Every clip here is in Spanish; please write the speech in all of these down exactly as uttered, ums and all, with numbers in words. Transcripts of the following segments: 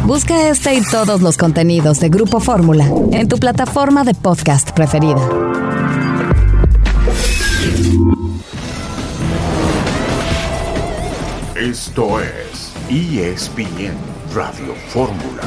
Busca este y todos los contenidos de Grupo Fórmula en tu plataforma de podcast preferida. Esto es E S P N Radio Fórmula.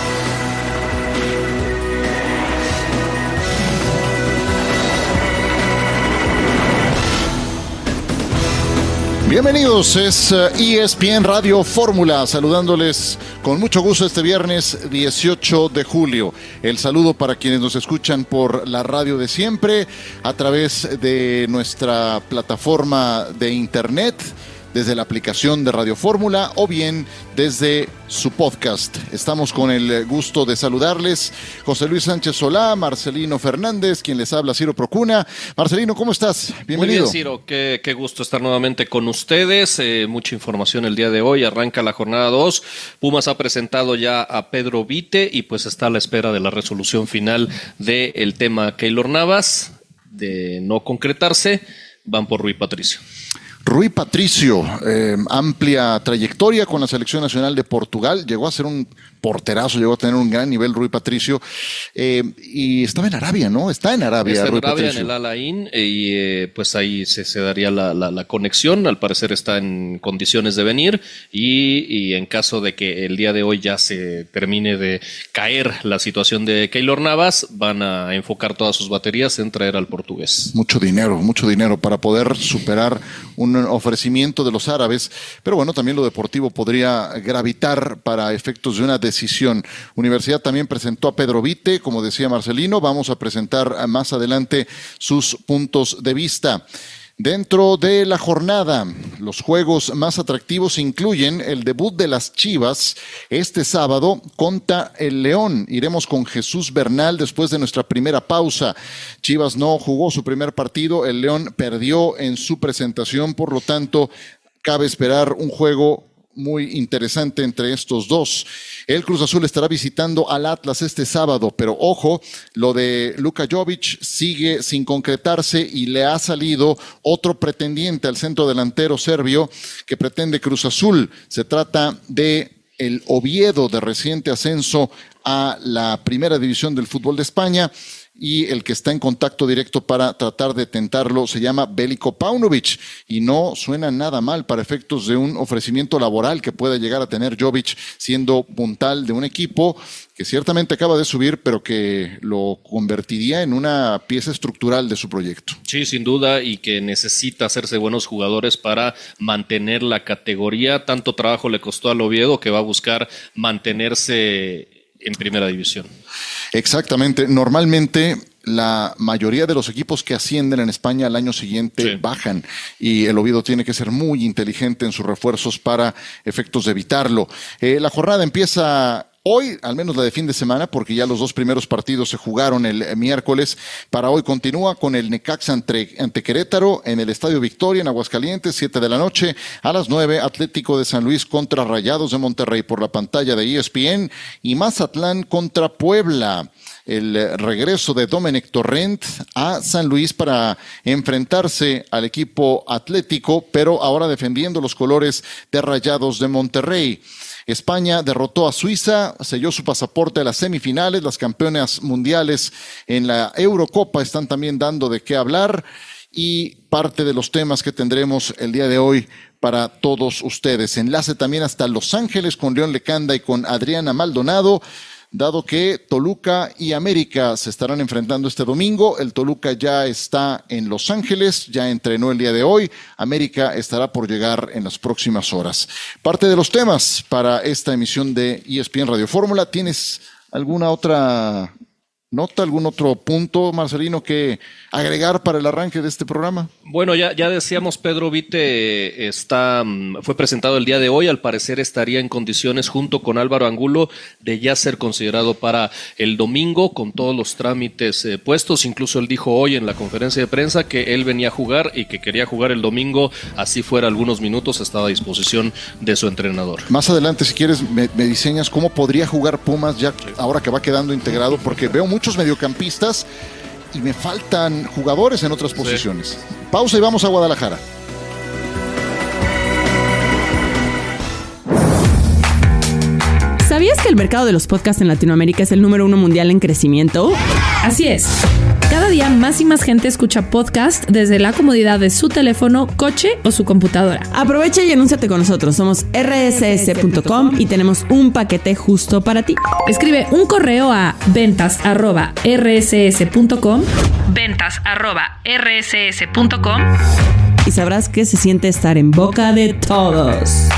Bienvenidos, es E S P N Radio Fórmula, saludándoles con mucho gusto este viernes dieciocho de julio. El saludo para quienes nos escuchan por la radio de siempre, a través de nuestra plataforma de internet, desde la aplicación de Radio Fórmula o bien desde su podcast. Estamos con el gusto de saludarles José Luis Sánchez Solá, Marcelino Fernández, quien les habla, Ciro Procuna. Marcelino, ¿cómo estás? Bienvenido. Muy bien, Ciro, qué, qué gusto estar nuevamente con ustedes. Eh, mucha información el día de hoy, arranca la jornada dos. Pumas ha presentado ya a Pedro Vite y pues está a la espera de la resolución final del tema Keylor Navas. De no concretarse, van por Rui Patricio. Rui Patricio, eh, amplia trayectoria con la Selección Nacional de Portugal, llegó a ser un porterazo, llegó a tener un gran nivel Rui Patricio, eh, y estaba en Arabia, ¿no? Está en Arabia, Está en Rui Arabia, Patricio. en el Al Ain, y eh, pues ahí se, se daría la, la, la conexión. Al parecer está en condiciones de venir, y, y en caso de que el día de hoy ya se termine de caer la situación de Keylor Navas, van a enfocar todas sus baterías en traer al portugués. Mucho dinero, mucho dinero para poder superar un ofrecimiento de los árabes, pero bueno, también lo deportivo podría gravitar para efectos de una decisión. Universidad también presentó a Pedro Vite, como decía Marcelino, vamos a presentar más adelante sus puntos de vista. Dentro de la jornada, los juegos más atractivos incluyen el debut de las Chivas este sábado contra el León. Iremos con Jesús Bernal después de nuestra primera pausa. Chivas no jugó su primer partido, el León perdió en su presentación, por lo tanto, cabe esperar un juego muy interesante entre estos dos. El Cruz Azul estará visitando al Atlas este sábado, pero ojo, lo de Luka Jovic sigue sin concretarse y le ha salido otro pretendiente al centro delantero serbio que pretende Cruz Azul. Se trata de el Oviedo, de reciente ascenso a la primera división del fútbol de España, y el que está en contacto directo para tratar de tentarlo se llama Veliko Paunovic, y no suena nada mal para efectos de un ofrecimiento laboral que pueda llegar a tener Jovic siendo puntal de un equipo que ciertamente acaba de subir, pero que lo convertiría en una pieza estructural de su proyecto. Sí, sin duda, y que necesita hacerse buenos jugadores para mantener la categoría. Tanto trabajo le costó al Oviedo que va a buscar mantenerse en primera división. Exactamente. Normalmente la mayoría de los equipos que ascienden en España al año siguiente sí. bajan, y el Oviedo tiene que ser muy inteligente en sus refuerzos para efectos de evitarlo. Eh, la jornada empieza hoy, al menos la de fin de semana, porque ya los dos primeros partidos se jugaron el miércoles. Para hoy continúa con el Necaxa ante, ante Querétaro en el Estadio Victoria en Aguascalientes, siete de la noche. A las nueve, Atlético de San Luis contra Rayados de Monterrey por la pantalla de E S P N, y Mazatlán contra Puebla. El regreso de Domenech Torrent a San Luis para enfrentarse al equipo atlético, pero ahora defendiendo los colores de Rayados de Monterrey. España derrotó a Suiza, selló su pasaporte a las semifinales. Las campeonas mundiales en la Eurocopa están también dando de qué hablar, y parte de los temas que tendremos el día de hoy para todos ustedes. Enlace también hasta Los Ángeles con León Lecanda y con Adriana Maldonado, dado que Toluca y América se estarán enfrentando este domingo. El Toluca ya está en Los Ángeles, ya entrenó el día de hoy. América estará por llegar en las próximas horas. Parte de los temas para esta emisión de E S P N Radio Fórmula. ¿Tienes alguna otra nota, algún otro punto, Marcelino, que agregar para el arranque de este programa? Bueno, ya, ya decíamos, Pedro Vite está, fue presentado el día de hoy. Al parecer estaría en condiciones, junto con Álvaro Angulo, de ya ser considerado para el domingo, con todos los trámites eh, puestos. Incluso él dijo hoy en la conferencia de prensa que él venía a jugar y que quería jugar el domingo, así fuera algunos minutos, estaba a disposición de su entrenador. Más adelante, si quieres, me, me diseñas cómo podría jugar Pumas ya ahora que va quedando integrado, porque veo muchos mediocampistas y me faltan jugadores en otras posiciones. Sí. Pausa y vamos a Guadalajara. ¿Sabías ¿Sabías que el mercado de los podcasts en Latinoamérica es el número uno mundial en crecimiento? Así es. Cada día más y más gente escucha podcast desde la comodidad de su teléfono, coche o su computadora. Aprovecha y anúnciate con nosotros. Somos erre ese ese punto com y tenemos un paquete justo para ti. Escribe un correo a ventas arroba erre ese ese punto com, ventas arroba erre ese ese punto com y sabrás que se siente estar en boca de todos.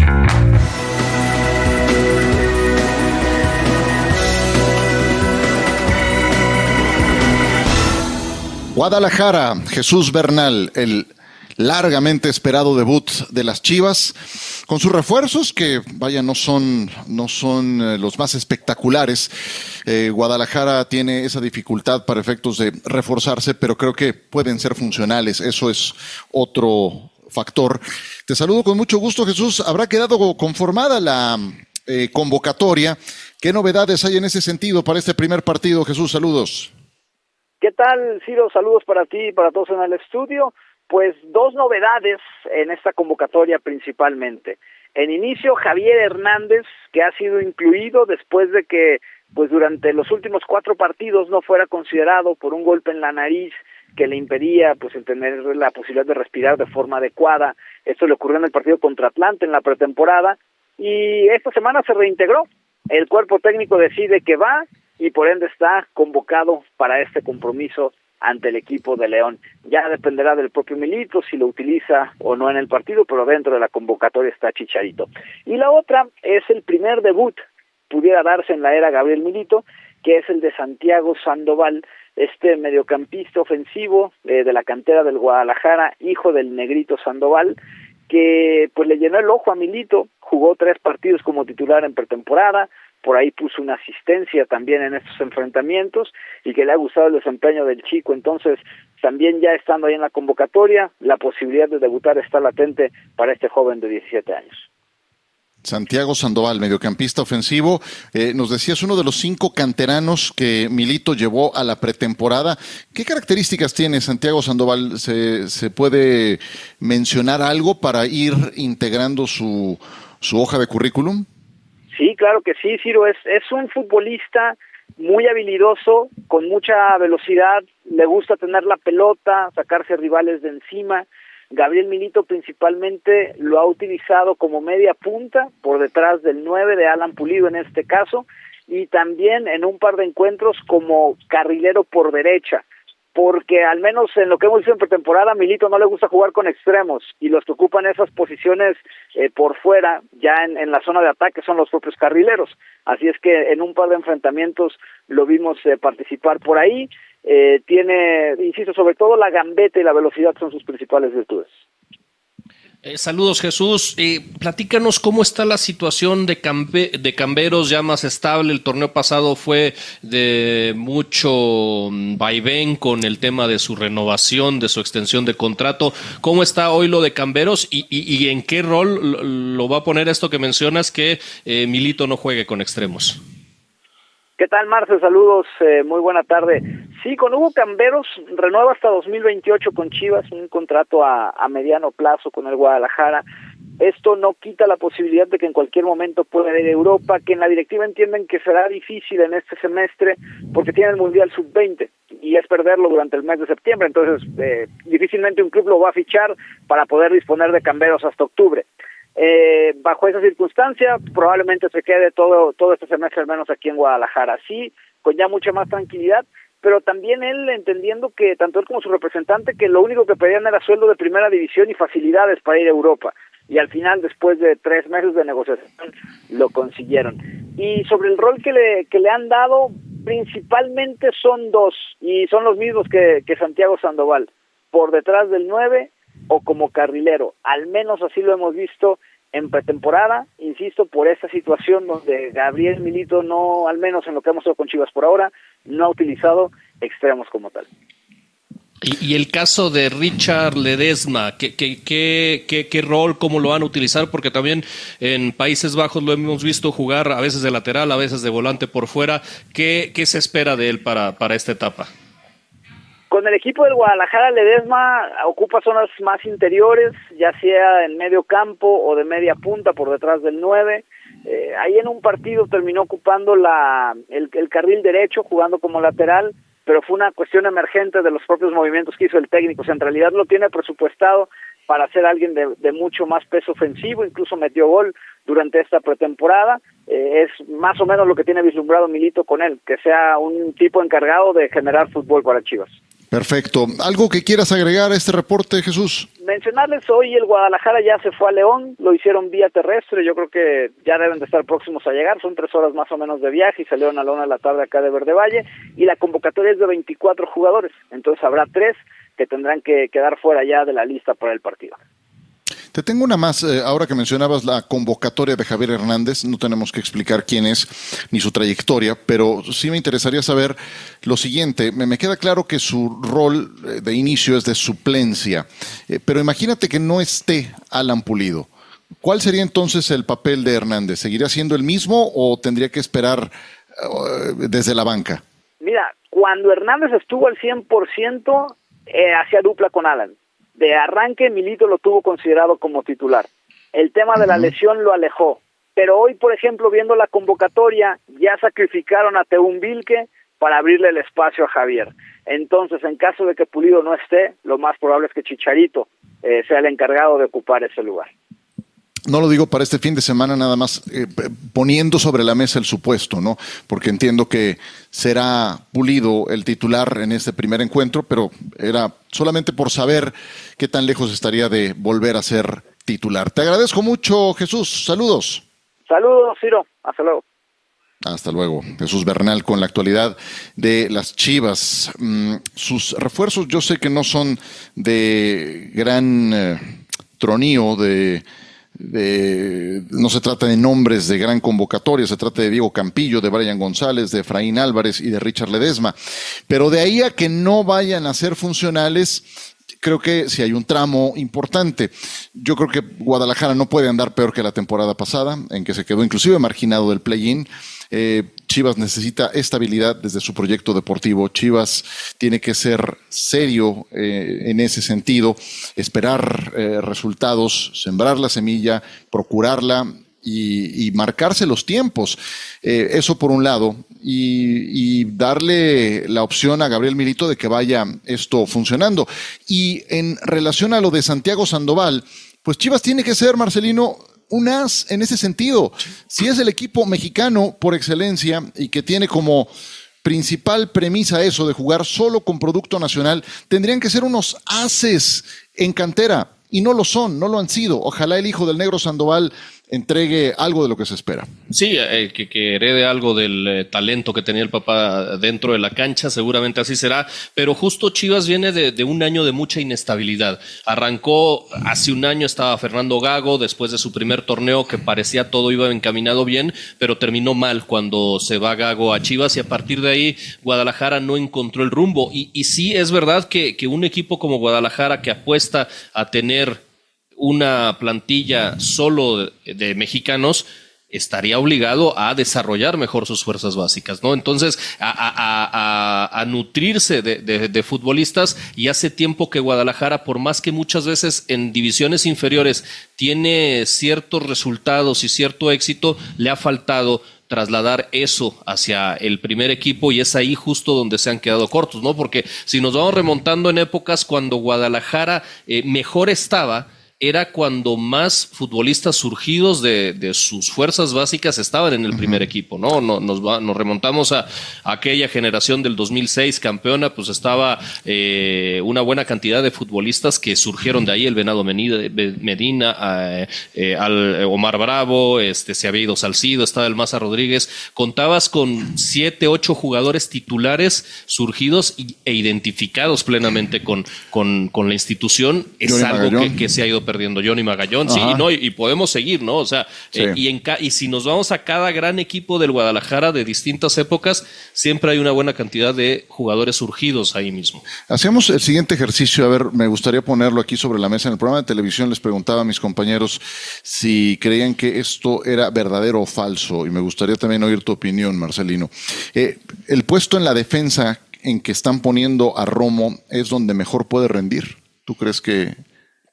Guadalajara, Jesús Bernal, el largamente esperado debut de las Chivas, con sus refuerzos que, vaya, no son, no son eh, los más espectaculares. Eh, Guadalajara tiene esa dificultad para efectos de reforzarse, pero creo que pueden ser funcionales. Eso es otro factor. Te saludo con mucho gusto, Jesús. Habrá quedado conformada la eh, convocatoria. ¿Qué novedades hay en ese sentido para este primer partido, Jesús? Saludos. ¿Qué tal, Ciro? Saludos para ti y para todos en el estudio. Pues dos novedades en esta convocatoria principalmente. En inicio, Javier Hernández, que ha sido incluido después de que pues durante los últimos cuatro partidos no fuera considerado por un golpe en la nariz que le impedía pues el tener la posibilidad de respirar de forma adecuada. Esto le ocurrió en el partido contra Atlante en la pretemporada y esta semana se reintegró. El cuerpo técnico decide que va y por ende está convocado para este compromiso ante el equipo de León. Ya dependerá del propio Milito si lo utiliza o no en el partido, pero dentro de la convocatoria está Chicharito. Y la otra es el primer debut, pudiera darse en la era Gabriel Milito, que es el de Santiago Sandoval, este mediocampista ofensivo eh, de la cantera del Guadalajara, hijo del Negrito Sandoval, que pues le llenó el ojo a Milito, jugó tres partidos como titular en pretemporada, por ahí puso una asistencia también en estos enfrentamientos y que le ha gustado el desempeño del chico. Entonces, también ya estando ahí en la convocatoria, la posibilidad de debutar está latente para este joven de diecisiete años. Santiago Sandoval, mediocampista ofensivo, eh, nos decías uno de los cinco canteranos que Milito llevó a la pretemporada. ¿Qué características tiene Santiago Sandoval? ¿Se, se puede mencionar algo para ir integrando su, su hoja de currículum? Sí, claro que sí, Ciro, es, es un futbolista muy habilidoso, con mucha velocidad, le gusta tener la pelota, sacarse rivales de encima. Gabriel Milito principalmente lo ha utilizado como media punta, por detrás del nueve de Alan Pulido en este caso, y también en un par de encuentros como carrilero por derecha, porque al menos en lo que hemos visto en pretemporada, a Milito no le gusta jugar con extremos, y los que ocupan esas posiciones eh, por fuera, ya en, en la zona de ataque, son los propios carrileros. Así es que en un par de enfrentamientos lo vimos eh, participar por ahí. Eh, tiene, insisto, sobre todo la gambeta y la velocidad son sus principales virtudes. Eh, saludos, Jesús. Eh, platícanos cómo está la situación de, cambe, de Camberos, ya más estable. El torneo pasado fue de mucho vaivén con el tema de su renovación, de su extensión de contrato. ¿Cómo está hoy lo de Camberos y, y, y en qué rol lo va a poner esto que mencionas, que eh, Milito no juegue con extremos? ¿Qué tal, Marce? Saludos, eh, muy buena tarde. Sí, con Hugo Camberos renueva hasta dos mil veintiocho con Chivas, un contrato a, a mediano plazo con el Guadalajara. Esto no quita la posibilidad de que en cualquier momento pueda ir a Europa, que en la directiva entienden que será difícil en este semestre porque tiene el Mundial sub veinte y es perderlo durante el mes de septiembre, entonces eh, difícilmente un club lo va a fichar para poder disponer de Camberos hasta octubre. Eh, bajo esa circunstancia, probablemente se quede todo todo este semestre, al menos aquí en Guadalajara, sí, con ya mucha más tranquilidad, pero también él entendiendo que, tanto él como su representante, que lo único que pedían era sueldo de primera división y facilidades para ir a Europa, y al final, después de tres meses de negociación, lo consiguieron. Y sobre el rol que le, que le han dado, principalmente son dos, y son los mismos que, que Santiago Sandoval, por detrás del nueve o como carrilero, al menos así lo hemos visto en pretemporada, insisto, por esta situación donde Gabriel Milito no, al menos en lo que hemos hecho con Chivas por ahora, no ha utilizado extremos como tal. Y, y el caso de Richard Ledesma, ¿qué, qué, qué, qué, qué rol, cómo lo van a utilizar? Porque también en Países Bajos lo hemos visto jugar a veces de lateral, a veces de volante por fuera. ¿Qué, qué se espera de él para, para esta etapa? Con el equipo del Guadalajara, Ledesma ocupa zonas más interiores, ya sea en medio campo o de media punta por detrás del nueve. Eh, ahí en un partido terminó ocupando la, el, el carril derecho, jugando como lateral, pero fue una cuestión emergente de los propios movimientos que hizo el técnico. O sea, en realidad lo tiene presupuestado para ser alguien de, de mucho más peso ofensivo, incluso metió gol durante esta pretemporada. Eh, es más o menos lo que tiene vislumbrado Milito con él, que sea un tipo encargado de generar fútbol para Chivas. Perfecto. ¿Algo que quieras agregar a este reporte, Jesús? Mencionarles, hoy el Guadalajara ya se fue a León, lo hicieron vía terrestre, yo creo que ya deben de estar próximos a llegar, son tres horas más o menos de viaje y salieron a la una de la tarde acá de Verde Valle, y la convocatoria es de veinticuatro jugadores, entonces habrá tres que tendrán que quedar fuera ya de la lista para el partido. Te tengo una más, eh, ahora que mencionabas la convocatoria de Javier Hernández, no tenemos que explicar quién es ni su trayectoria, pero sí me interesaría saber lo siguiente. Me, me queda claro que su rol eh, de inicio es de suplencia, eh, pero imagínate que no esté Alan Pulido. ¿Cuál sería entonces el papel de Hernández? ¿Seguiría siendo el mismo o tendría que esperar eh, desde la banca? Mira, cuando Hernández estuvo al cien por ciento, eh, hacía dupla con Alan. De arranque, Milito lo tuvo considerado como titular. El tema de la lesión lo alejó. Pero hoy, por ejemplo, viendo la convocatoria, ya sacrificaron a Teun Vilke para abrirle el espacio a Javier. Entonces, en caso de que Pulido no esté, lo más probable es que Chicharito eh, sea el encargado de ocupar ese lugar. No lo digo para este fin de semana, nada más eh, poniendo sobre la mesa el supuesto, ¿no? Porque entiendo que será Pulido el titular en este primer encuentro, pero era solamente por saber qué tan lejos estaría de volver a ser titular. Te agradezco mucho, Jesús. Saludos. Saludos, Ciro. Hasta luego. Hasta luego. Jesús Bernal con la actualidad de las Chivas. Mm, sus refuerzos yo sé que no son de gran eh, tronío, de... De, no se trata de nombres de gran convocatoria, se trata de Diego Campillo, de Brian González, de Efraín Álvarez y de Richard Ledesma. Pero de ahí a que no vayan a ser funcionales, creo que sí hay un tramo importante. Yo creo que Guadalajara no puede andar peor que la temporada pasada, en que se quedó inclusive marginado del play-in. Eh, Chivas necesita estabilidad desde su proyecto deportivo. Chivas tiene que ser serio eh, en ese sentido, esperar eh, resultados, sembrar la semilla, procurarla y, y marcarse los tiempos. Eh, eso por un lado, y, y darle la opción a Gabriel Milito de que vaya esto funcionando. Y en relación a lo de Santiago Sandoval, pues Chivas tiene que ser, Marcelino, un as en ese sentido. Si es el equipo mexicano por excelencia y que tiene como principal premisa eso de jugar solo con producto nacional, tendrían que ser unos ases en cantera y no lo son, no lo han sido. Ojalá el hijo del Negro Sandoval entregue algo de lo que se espera. Sí, eh, que, que herede algo del eh, talento que tenía el papá dentro de la cancha, seguramente así será, pero justo Chivas viene de, de un año de mucha inestabilidad. Arrancó hace un año, estaba Fernando Gago, después de su primer torneo que parecía todo iba encaminado bien, pero terminó mal cuando se va Gago a Chivas y a partir de ahí Guadalajara no encontró el rumbo. Y, y sí, es verdad que, que un equipo como Guadalajara que apuesta a tener una plantilla solo de, de mexicanos estaría obligado a desarrollar mejor sus fuerzas básicas, ¿no? Entonces, a, a, a, a nutrirse de, de, de futbolistas, y hace tiempo que Guadalajara, por más que muchas veces en divisiones inferiores tiene ciertos resultados y cierto éxito, le ha faltado trasladar eso hacia el primer equipo, y es ahí justo donde se han quedado cortos, ¿no? Porque si nos vamos remontando en épocas cuando Guadalajara eh, mejor estaba, era cuando más futbolistas surgidos de, de sus fuerzas básicas estaban en el primer equipo, ¿no? Nos, nos, va, nos remontamos a, a aquella generación del dos mil seis campeona, pues estaba eh, una buena cantidad de futbolistas que surgieron de ahí, el Venado Medina, eh, eh, al Omar Bravo, este, se había ido Salcido, estaba el Maza Rodríguez. Contabas con siete, ocho jugadores titulares surgidos y, e identificados plenamente con, con, con la institución. Es Johnny algo Magallón. que, que se ha ido perdiendo. Johnny Magallón, sí, y, no, y, y podemos seguir, ¿no? O sea, sí. eh, y, en ca y si nos vamos a cada gran equipo del Guadalajara de distintas épocas, siempre hay una buena cantidad de jugadores surgidos ahí mismo. Hacemos el siguiente ejercicio, a ver, me gustaría ponerlo aquí sobre la mesa. En el programa de televisión les preguntaba a mis compañeros si creían que esto era verdadero o falso, y me gustaría también oír tu opinión, Marcelino. Eh, el puesto en la defensa en que están poniendo a Romo es donde mejor puede rendir. ¿Tú crees que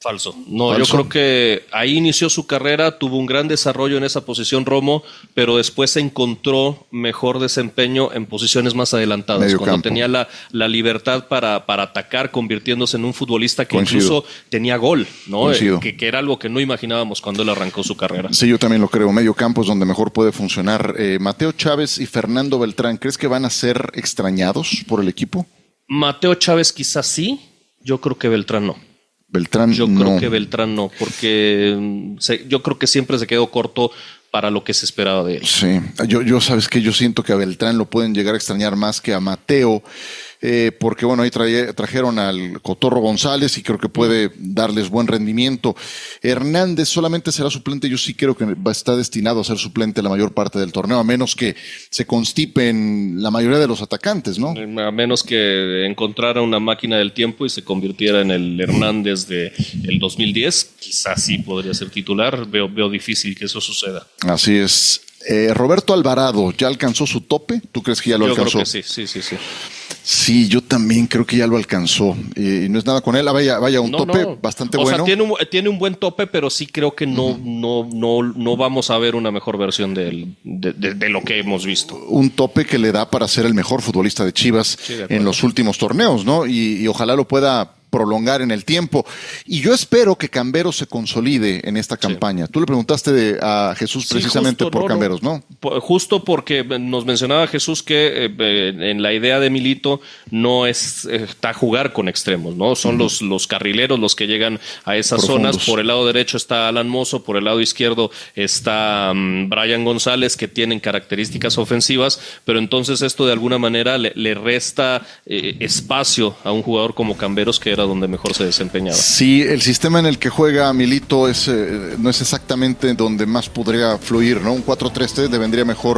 Falso. No, Falso. Yo creo que ahí inició su carrera, tuvo un gran desarrollo en esa posición Romo, pero después se encontró mejor desempeño en posiciones más adelantadas, Medio cuando campo. tenía la, la libertad para, para atacar, convirtiéndose en un futbolista que Coincido. incluso tenía gol, ¿no? Coincido. Eh, que, que era algo que no imaginábamos cuando él arrancó su carrera. Sí, yo también lo creo. Medio campo es donde mejor puede funcionar. Eh, Mateo Chávez y Fernando Beltrán, ¿crees que van a ser extrañados por el equipo? Mateo Chávez quizás sí, yo creo que Beltrán no. Beltrán Yo no. creo que Beltrán no, porque mm, se, yo creo que siempre se quedó corto para lo que se esperaba de él. Sí, yo, yo sabes que yo siento que a Beltrán lo pueden llegar a extrañar más que a Mateo, eh, porque bueno, ahí traje, trajeron al Cotorro González y creo que puede darles buen rendimiento. Hernández solamente será suplente, yo sí creo que va a estar destinado a ser suplente la mayor parte del torneo, a menos que se constipen la mayoría de los atacantes, ¿no? A menos que encontrara una máquina del tiempo y se convirtiera en el Hernández de el dos mil diez, quizás sí podría ser titular. Veo, veo difícil que eso suceda. Así es. Eh, Roberto Alvarado, ¿ya alcanzó su tope? ¿Tú crees que ya lo Yo alcanzó? creo que sí, sí, sí, sí. Sí, yo también creo que ya lo alcanzó. Y no es nada con él. Ah, vaya, vaya, un No, tope no. bastante o bueno. sea, tiene un, tiene un buen tope, pero sí creo que no, no, no, no vamos a ver una mejor versión de, él, de, de, de lo que hemos visto. Un tope que le da para ser el mejor futbolista de Chivas Sí, de acuerdo. en los últimos torneos, ¿no? Y, y ojalá lo pueda prolongar en el tiempo. Y yo espero que Camberos se consolide en esta campaña. Tú le preguntaste de, a Jesús Sí, precisamente justo, por no, Camberos, ¿no? Por- Justo porque nos mencionaba Jesús que eh, eh, en la idea de Milito no es eh, está jugar con extremos, ¿no? Son los, los carrileros los que llegan a esas Profundos. zonas. Por el lado derecho está Alan Mozo, por el lado izquierdo está um, Brian González, que tienen características ofensivas, pero entonces esto de alguna manera le, le resta eh, espacio a un jugador como Camberos, que era donde mejor se desempeñaba. Sí, el sistema en el que juega Milito es, eh, no es exactamente donde más podría fluir, ¿no? Un cuatro tres tres le vendría mejor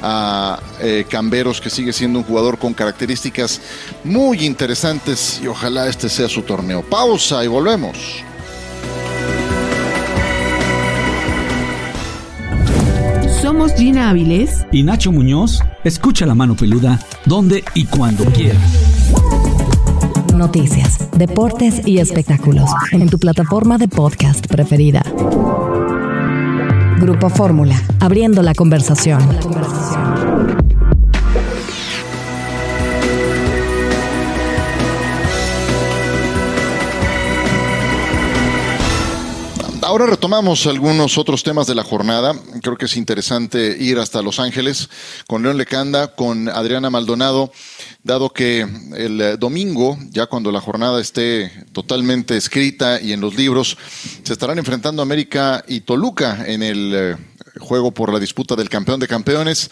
a eh, Camberos, que sigue siendo un jugador con características muy interesantes y ojalá este sea su torneo. Pausa y volvemos. Somos Gina Áviles y Nacho Muñoz. Escucha La Mano Peluda donde y cuando quieras. Noticias, deportes y espectáculos en tu plataforma de podcast preferida. Grupo Fórmula, abriendo la conversación. Ahora retomamos algunos otros temas de la jornada. Creo que es interesante ir hasta Los Ángeles con León Lecanda, con Adriana Maldonado, dado que el domingo, ya cuando la jornada esté totalmente escrita y en los libros, se estarán enfrentando América y Toluca en el eh, juego por la disputa del campeón de campeones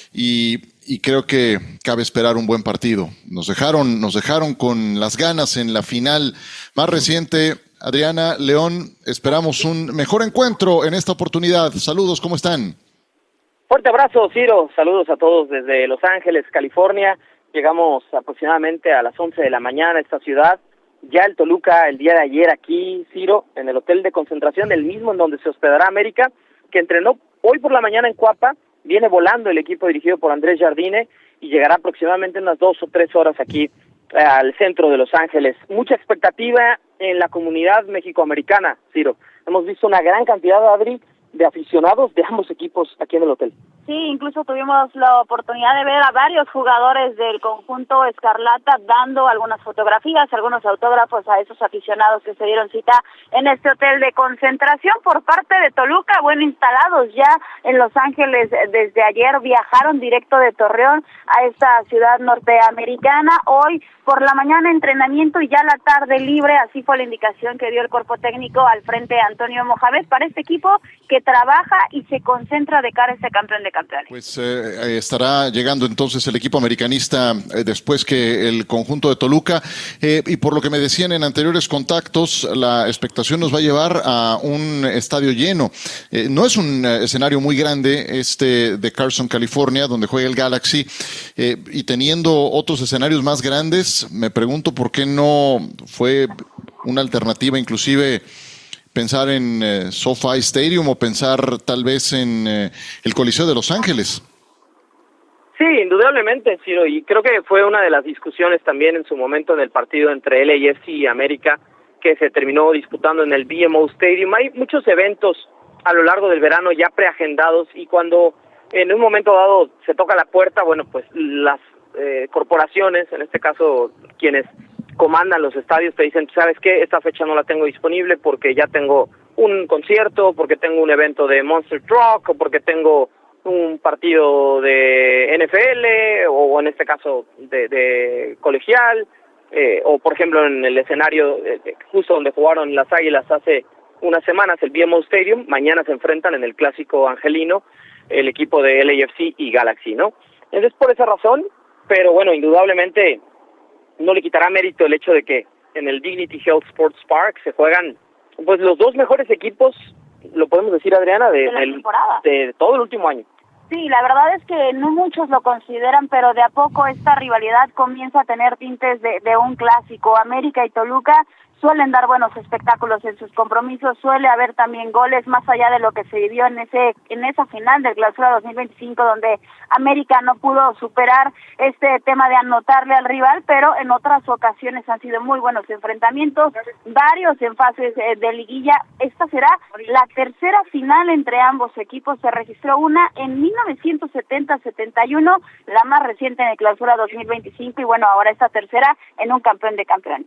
y, y creo que cabe esperar un buen partido. Nos dejaron, nos dejaron con las ganas en la final más reciente. Adriana, León, esperamos un mejor encuentro en esta oportunidad. Saludos, ¿cómo están? Fuerte abrazo, Ciro. Saludos a todos desde Los Ángeles, California. Llegamos aproximadamente a las once de la mañana a esta ciudad. Ya el Toluca el día de ayer aquí, Ciro, en el hotel de concentración, el mismo en donde se hospedará América, que entrenó hoy por la mañana en Cuapa. Viene volando el equipo dirigido por Andrés Jardine y llegará aproximadamente unas dos o tres horas aquí al centro de Los Ángeles. Mucha expectativa en la comunidad mexicoamericana, Ciro. Hemos visto una gran cantidad, Adri, de aficionados de ambos equipos aquí en el hotel. Sí, incluso tuvimos la oportunidad de ver a varios jugadores del conjunto Escarlata dando algunas fotografías, algunos autógrafos a esos aficionados que se dieron cita en este hotel de concentración por parte de Toluca. Bueno, instalados ya en Los Ángeles desde ayer, viajaron directo de Torreón a esta ciudad norteamericana. Hoy por la mañana entrenamiento y ya la tarde libre, así fue la indicación que dio el cuerpo técnico al frente de Antonio Mohamed para este equipo que trabaja y se concentra de cara a este campeón de campeones. Pues eh, estará llegando entonces el equipo americanista eh, después que el conjunto de Toluca eh, y por lo que me decían en anteriores contactos, la expectación nos va a llevar a un estadio lleno. Eh, no es un eh, escenario muy grande este de Carson, California, donde juega el Galaxy eh, y teniendo otros escenarios más grandes, me pregunto por qué no fue una alternativa inclusive pensar en eh, SoFi Stadium o pensar tal vez en eh, el Coliseo de Los Ángeles. Sí, indudablemente, Ciro, y creo que fue una de las discusiones también en su momento en el partido entre L A F C y América, que se terminó disputando en el B M O Stadium. Hay muchos eventos a lo largo del verano ya preagendados, y cuando en un momento dado se toca la puerta, bueno, pues las eh, corporaciones, en este caso quienes comandan los estadios, te dicen, ¿sabes qué? Esta fecha no la tengo disponible porque ya tengo un concierto, porque tengo un evento de Monster Truck, o porque tengo un partido de N F L, o en este caso de, de colegial, eh, o por ejemplo en el escenario eh, justo donde jugaron las Águilas hace unas semanas, el B M O Stadium, mañana se enfrentan en el clásico angelino el equipo de L A F C y Galaxy, ¿no? Entonces por esa razón, pero bueno, indudablemente no le quitará mérito el hecho de que en el Dignity Health Sports Park se juegan pues los dos mejores equipos, lo podemos decir, Adriana, de, de la del, temporada. de todo el último año. Sí, la verdad es que no muchos lo consideran, pero de a poco esta rivalidad comienza a tener tintes de, de un clásico. América y Toluca suelen dar buenos espectáculos en sus compromisos, suele haber también goles más allá de lo que se vivió en ese en esa final del Clausura dos mil veinticinco, donde América no pudo superar este tema de anotarle al rival, pero en otras ocasiones han sido muy buenos enfrentamientos, varios en fases de liguilla. Esta será la tercera final entre ambos equipos, se registró una en mil novecientos setenta setenta y uno, la más reciente en el Clausura dos mil veinticinco, y bueno, ahora esta tercera en un campeón de campeones.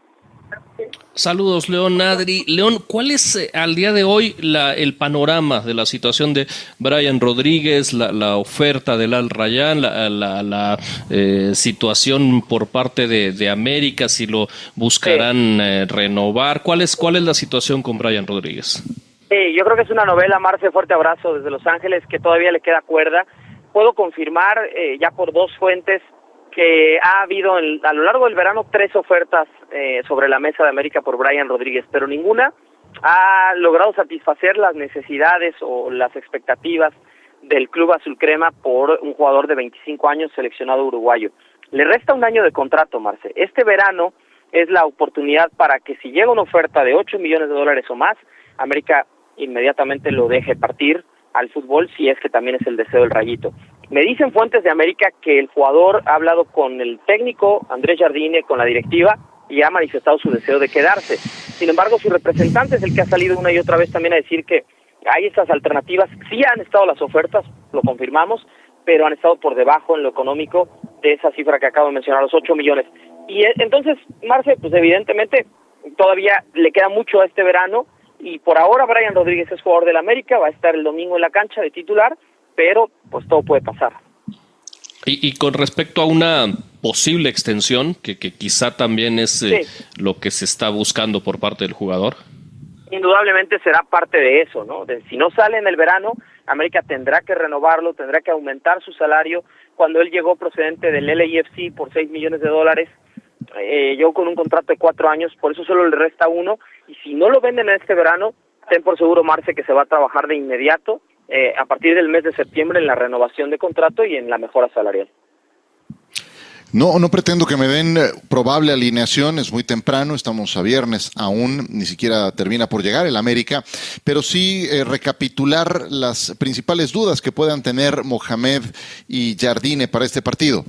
Saludos, León, Adri. León, ¿cuál es eh, al día de hoy la, el panorama de la situación de Brian Rodríguez, la, la oferta del Al Rayyan, la, la, la eh, situación por parte de, de América, si lo buscarán sí. eh, renovar? ¿Cuál es, ¿Cuál es la situación con Brian Rodríguez? Sí, yo creo que es una novela, Marce, fuerte abrazo desde Los Ángeles, que todavía le queda cuerda. Puedo confirmar eh, ya por dos fuentes que ha habido en, a lo largo del verano tres ofertas eh, sobre la mesa de América por Brian Rodríguez, pero ninguna ha logrado satisfacer las necesidades o las expectativas del club azul crema por un jugador de veinticinco años seleccionado uruguayo. Le resta un año de contrato, Marce. Este verano es la oportunidad para que, si llega una oferta de ocho millones de dólares o más, América inmediatamente lo deje partir al fútbol, si es que también es el deseo del Rayito. Me dicen fuentes de América que el jugador ha hablado con el técnico Andrés Jardine, con la directiva, y ha manifestado su deseo de quedarse. Sin embargo, su representante es el que ha salido una y otra vez también a decir que hay estas alternativas. Sí han estado las ofertas, lo confirmamos, pero han estado por debajo en lo económico de esa cifra que acabo de mencionar, los ocho millones. Y entonces, Marce, pues evidentemente todavía le queda mucho a este verano, y por ahora Brian Rodríguez es jugador del América, va a estar el domingo en la cancha de titular, pero pues todo puede pasar. Y, y con respecto a una posible extensión, que, que quizá también es eh, sí. lo que se está buscando por parte del jugador. Indudablemente será parte de eso, ¿no? De, si no sale en el verano, América tendrá que renovarlo, tendrá que aumentar su salario. Cuando él llegó procedente del L A F C por seis millones de dólares, eh, llegó con un contrato de cuatro años, por eso solo le resta uno, y si no lo venden en este verano, ten por seguro, Marce, que se va a trabajar de inmediato eh, a partir del mes de septiembre en la renovación de contrato y en la mejora salarial. No, no pretendo que me den probable alineación, es muy temprano, estamos a viernes aún, ni siquiera termina por llegar el América, pero sí eh, recapitular las principales dudas que puedan tener Mohamed y Jardine para este partido.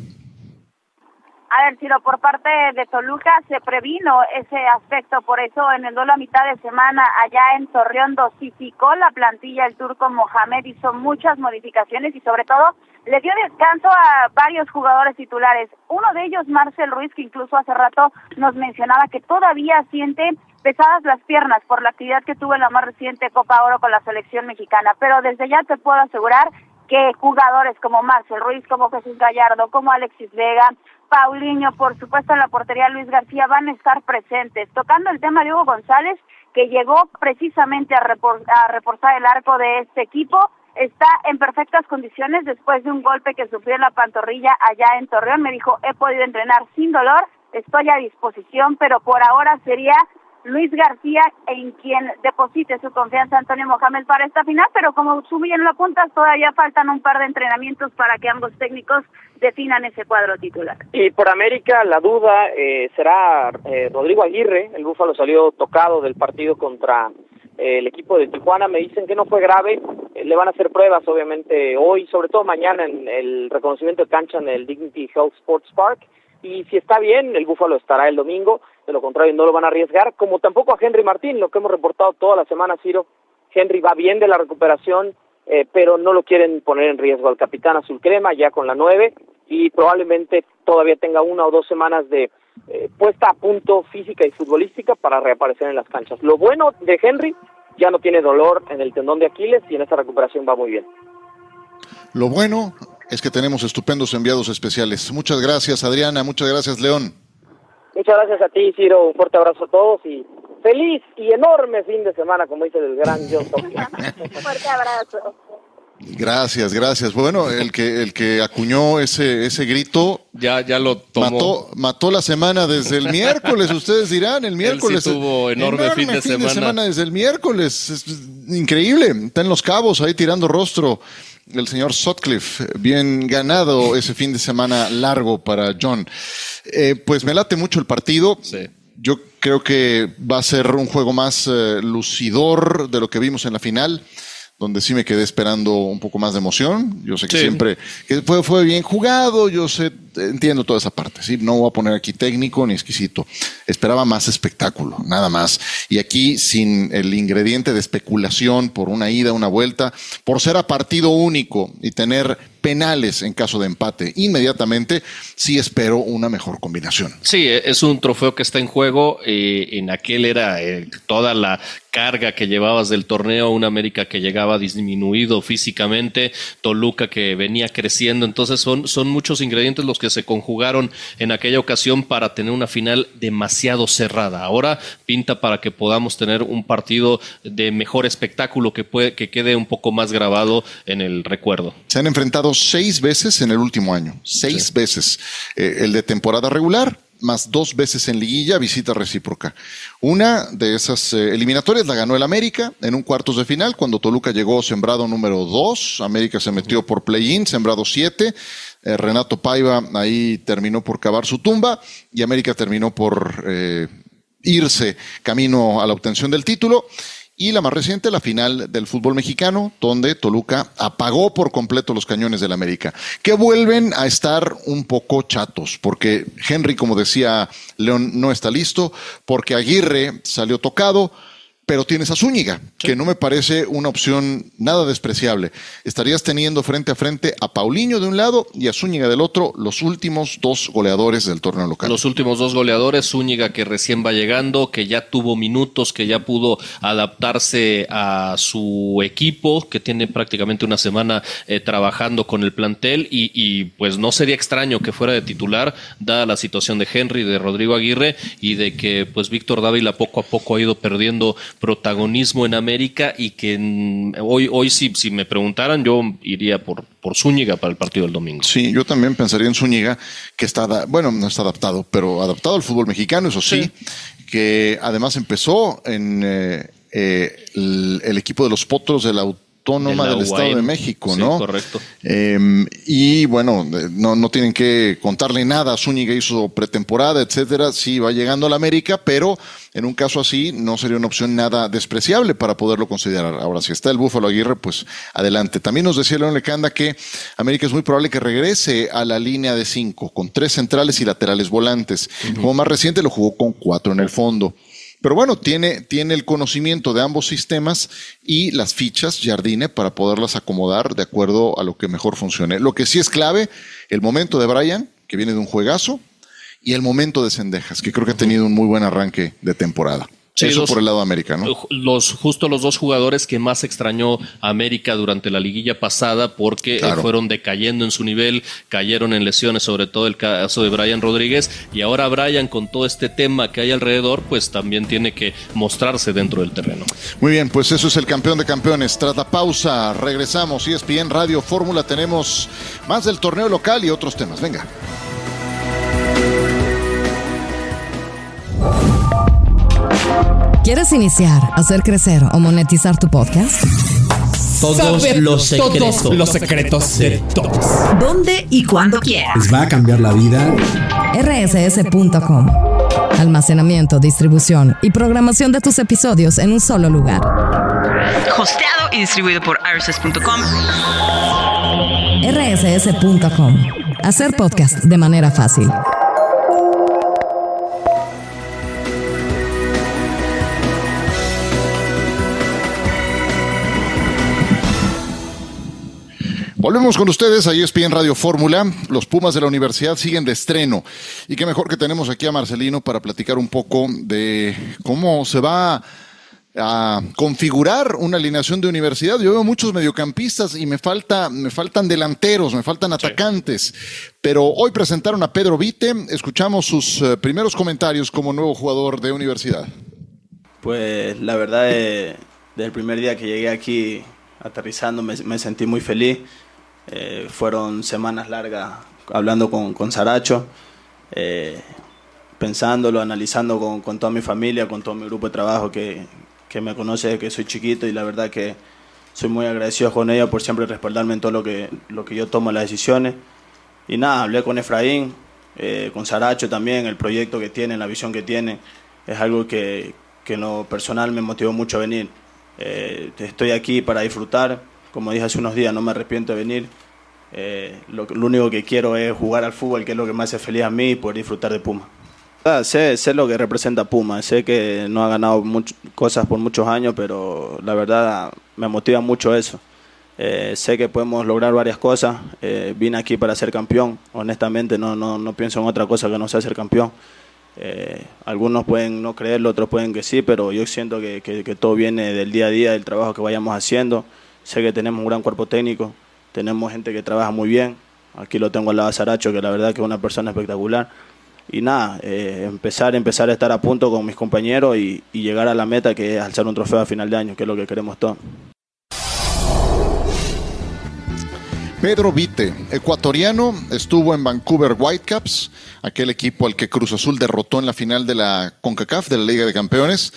A ver, Ciro, por parte de Toluca se previno ese aspecto, por eso en el duelo a mitad de semana allá en Torreón dosificó la plantilla el turco Mohamed, hizo muchas modificaciones y sobre todo le dio descanso a varios jugadores titulares. Uno de ellos, Marcel Ruiz, que incluso hace rato nos mencionaba que todavía siente pesadas las piernas por la actividad que tuvo en la más reciente Copa Oro con la selección mexicana, pero desde ya te puedo asegurar que jugadores como Marcel Ruiz, como Jesús Gallardo, como Alexis Vega, Paulinho, por supuesto en la portería Luis García, van a estar presentes. Tocando el tema de Hugo González, que llegó precisamente a, repor- a reforzar el arco de este equipo, está en perfectas condiciones después de un golpe que sufrió en la pantorrilla allá en Torreón. Me dijo, he podido entrenar sin dolor, estoy a disposición, pero por ahora sería Luis García en quien deposite su confianza Antonio Mohamed para esta final, pero como tú bien lo apuntas, todavía faltan un par de entrenamientos para que ambos técnicos definan ese cuadro titular. Y por América la duda eh, será eh, Rodrigo Aguirre. El Búfalo salió tocado del partido contra eh, el equipo de Tijuana, me dicen que no fue grave, eh, le van a hacer pruebas obviamente hoy, sobre todo mañana en el reconocimiento de cancha en el Dignity Health Sports Park, y si está bien, el Búfalo estará el domingo. de lo contrario no lo van a arriesgar, como tampoco a Henry Martín, lo que hemos reportado toda la semana, Ciro. Henry va bien de la recuperación, eh, pero no lo quieren poner en riesgo al capitán azul crema, ya con la nueve, y probablemente todavía tenga una o dos semanas de eh, puesta a punto física y futbolística para reaparecer en las canchas. Lo bueno de Henry, ya no tiene dolor en el tendón de Aquiles y en esa recuperación va muy bien. Lo bueno es que tenemos estupendos enviados especiales. Muchas gracias, Adriana. Muchas gracias, León. Muchas gracias a ti, Ciro. Un fuerte abrazo a todos y feliz y enorme fin de semana, como dice el gran John Sofía. Un fuerte abrazo. Gracias, gracias. Bueno, el que el que acuñó ese ese grito ya ya lo tomó. Mató, mató la semana desde el miércoles. Ustedes dirán, el miércoles. Él sí tuvo enorme, enorme fin, de, fin semana. de semana desde el miércoles. Es increíble. Está en Los Cabos ahí tirando rostro. El señor Sutcliffe, bien ganado ese fin de semana largo para John. Eh, pues me late mucho el partido. Sí. Yo creo que va a ser un juego más eh, lucidor de lo que vimos en la final, donde sí me quedé esperando un poco más de emoción. Yo sé que sí. siempre que fue, fue bien jugado, yo sé, entiendo toda esa parte, ¿sí? No voy a poner aquí técnico ni exquisito. Esperaba más espectáculo, nada más. Y aquí sin el ingrediente de especulación por una ida, una vuelta, por ser a partido único y tener penales en caso de empate inmediatamente, sí espero una mejor combinación. Sí, es un trofeo que está en juego. Eh, en aquel era eh, toda la carga que llevabas del torneo, una América que llegaba disminuido físicamente, Toluca que venía creciendo, entonces son, son muchos ingredientes los que se conjugaron en aquella ocasión para tener una final demasiado cerrada. Ahora pinta para que podamos tener un partido de mejor espectáculo que, puede, que quede un poco más grabado en el recuerdo. Se han enfrentado seis veces en el último año, seis sí. veces. Eh, el de temporada regular, más dos veces en liguilla, visita recíproca. Una de esas eh, eliminatorias la ganó el América en un cuartos de final, cuando Toluca llegó sembrado número dos, América se metió por play-in, sembrado siete, eh, Renato Paiva ahí terminó por cavar su tumba y América terminó por eh, irse camino a la obtención del título. Y la más reciente, la final del fútbol mexicano, donde Toluca apagó por completo los cañones del América, que vuelven a estar un poco chatos, porque Henry, como decía León, no está listo, porque Aguirre salió tocado, pero tienes a Zúñiga, sí. que no me parece una opción nada despreciable. Estarías teniendo frente a frente a Paulinho de un lado y a Zúñiga del otro, los últimos dos goleadores del torneo local. Los últimos dos goleadores, Zúñiga que recién va llegando, que ya tuvo minutos, que ya pudo adaptarse a su equipo, que tiene prácticamente una semana eh, trabajando con el plantel y, y pues no sería extraño que fuera de titular, dada la situación de Henry, de Rodrigo Aguirre y de que pues Víctor Dávila poco a poco ha ido perdiendo protagonismo en América y que mm, hoy, hoy si, si me preguntaran yo iría por, por Zúñiga para el partido del domingo. Sí, yo también pensaría en Zúñiga, que está, bueno, no está adaptado, pero adaptado al fútbol mexicano, eso sí, sí. que además empezó en eh, eh, el, el equipo de los Potros de la Autónoma del Estado de México, ¿no? Sí, correcto. Eh, y bueno, no, no tienen que contarle nada. Zúñiga hizo pretemporada, etcétera. Sí, va llegando a la América, pero en un caso así no sería una opción nada despreciable para poderlo considerar. Ahora, si está el Búfalo Aguirre, pues adelante. También nos decía León Lecanda que América es muy probable que regrese a la línea de cinco, con tres centrales y laterales volantes. Uh-huh. Como más reciente lo jugó con cuatro en el fondo. Pero bueno, tiene, tiene el conocimiento de ambos sistemas y las fichas Jardine para poderlas acomodar de acuerdo a lo que mejor funcione. Lo que sí es clave, el momento de Brian, que viene de un juegazo, y el momento de Cendejas, que creo que ha tenido un muy buen arranque de temporada. Sí, Eso dos, por el lado de América, ¿no? Los, justo los dos jugadores que más extrañó a América durante la liguilla pasada porque claro. eh, fueron decayendo en su nivel, cayeron en lesiones, sobre todo el caso de Brian Rodríguez, y ahora Brian con todo este tema que hay alrededor, pues también tiene que mostrarse dentro del terreno. Muy bien, pues eso es el campeón de campeones. Tras la pausa, regresamos. E S P N Radio Fórmula, tenemos más del torneo local y otros temas. Venga. ¿Quieres iniciar, hacer crecer o monetizar tu podcast? Todos Saber los secretos. Todos los secretos sí. de todos. ¿Dónde y cuándo quieras? Les va a cambiar la vida. R S S punto com. Almacenamiento, distribución y programación de tus episodios en un solo lugar. Hosteado y distribuido por R S S punto com. R S S punto com. Hacer podcast de manera fácil. Volvemos con ustedes a E S P N Radio Fórmula. Los Pumas de la Universidad siguen de estreno. Y qué mejor que tenemos aquí a Marcelino para platicar un poco de cómo se va a configurar una alineación de Universidad. Yo veo muchos mediocampistas y me falta, me faltan delanteros, me faltan atacantes. Sí. Pero hoy presentaron a Pedro Vite. Escuchamos sus uh, primeros comentarios como nuevo jugador de Universidad. Pues la verdad, eh, desde el primer día que llegué aquí aterrizando me, me sentí muy feliz. Eh, fueron semanas largas hablando con, con Saracho, eh, pensándolo, analizando con, con toda mi familia, con todo mi grupo de trabajo que, que me conoce desde que soy chiquito, y la verdad que soy muy agradecido con ella por siempre respaldarme en todo lo que, lo que yo tomo las decisiones. Y nada, hablé con Efraín, eh, con Saracho también, el proyecto que tiene, la visión que tiene, es algo que, que en lo personal me motivó mucho a venir. Eh, estoy aquí para disfrutar. Como dije hace unos días, no me arrepiento de venir. Eh, lo, lo único que quiero es jugar al fútbol, que es lo que me hace feliz a mí, y poder disfrutar de Puma. Ah, sé, sé lo que representa Puma, sé que no ha ganado much, cosas por muchos años, pero la verdad me motiva mucho eso. Eh, sé que podemos lograr varias cosas. Eh, vine aquí para ser campeón. Honestamente no, no, no pienso en otra cosa que no sea ser campeón. Eh, algunos pueden no creerlo, otros pueden que sí, pero yo siento que, que, que todo viene del día a día, del trabajo que vayamos haciendo. Sé que tenemos un gran cuerpo técnico, tenemos gente que trabaja muy bien. Aquí lo tengo al lado de Saracho, que la verdad que es una persona espectacular. Y nada, eh, empezar, empezar a estar a punto con mis compañeros y, y llegar a la meta, que es alzar un trofeo a final de año, que es lo que queremos todos. Pedro Vite, ecuatoriano, estuvo en Vancouver Whitecaps, aquel equipo al que Cruz Azul derrotó en la final de la CONCACAF, de la Liga de Campeones.